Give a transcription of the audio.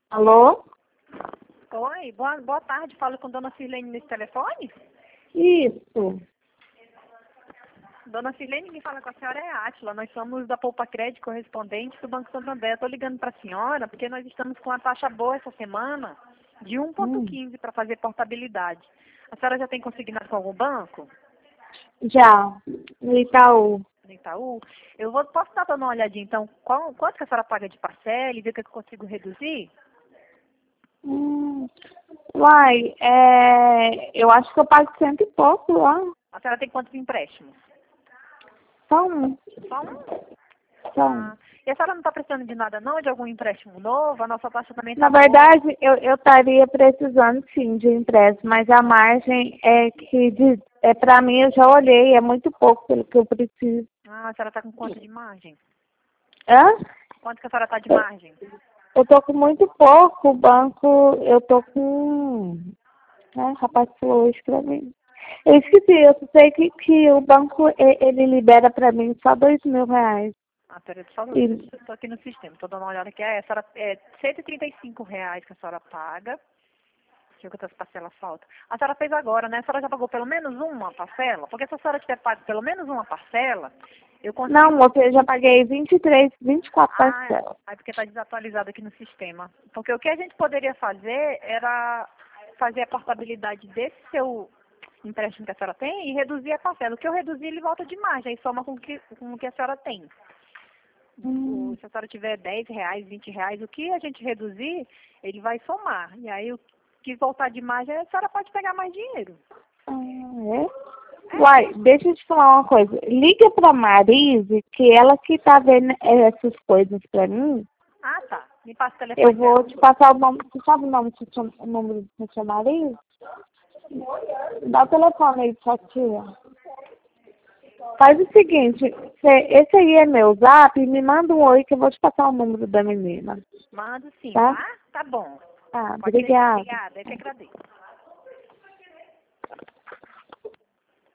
Alô? Oi, boa tarde. Falo com Dona Sirlene nesse telefone? Isso. Dona Sirlene, quem fala com a senhora é a Átila. Nós somos da Poupa Crédito, correspondente do Banco Santander. Estou ligando para a senhora porque nós estamos com uma taxa boa essa semana de 1,15 para fazer portabilidade. A senhora já tem consignado com algum banco? Já. No Itaú. No Itaú? Posso dar uma olhadinha então? Quanto que a senhora paga de parcela e ver o que eu consigo reduzir? Uai, eu acho que eu pago cento e pouco lá. A senhora tem quantos empréstimos? Só um. Só um? Só um. E a senhora não está precisando de nada não, de algum empréstimo novo? A nossa taxa também está Na boa. verdade, eu estaria precisando sim de empréstimo, mas a margem para mim, eu já olhei, é muito pouco pelo que eu preciso. A senhora está com quanto de margem? Hã? Quanto que a senhora está de margem? Eu tô com muito pouco, o banco, eu tô com... o rapaz falou hoje pra mim. Eu esqueci, eu sei que o banco, ele libera pra mim só R$ 2.000. Peraí, por favor, E, estou aqui no sistema, estou dando uma olhada aqui. A senhora, é R$ 135 que a senhora paga. Deixa eu ver quantas parcelas faltam. A senhora fez agora, né? A senhora já pagou pelo menos uma parcela? Porque se a senhora tiver pago pelo menos uma parcela, eu consigo... não, moça, eu já paguei 24 parcelas. Porque está desatualizado aqui no sistema. Porque o que a gente poderia fazer era fazer a portabilidade desse seu empréstimo que a senhora tem e reduzir a parcela. O que eu reduzir, ele volta de margem, aí soma com o que a senhora tem. Se a senhora tiver R$ 10, R$ 20, o que a gente reduzir, ele vai somar. E aí, o que voltar de margem, a senhora pode pegar mais dinheiro. Uai, deixa eu te falar uma coisa. Liga pra Marise, que ela que tá vendo essas coisas pra mim. Tá. Me passa o telefone Eu vou dela. te passar o nome. Você sabe o nome o número do seu Marise? Dá o telefone aí pra tia. Faz o seguinte, esse aí é meu zap, me manda um oi que eu vou te passar o número da menina. Mando sim, Tá? tá? Tá bom. Tá, Pode deixar. obrigada. Obrigada, eu que agradeço.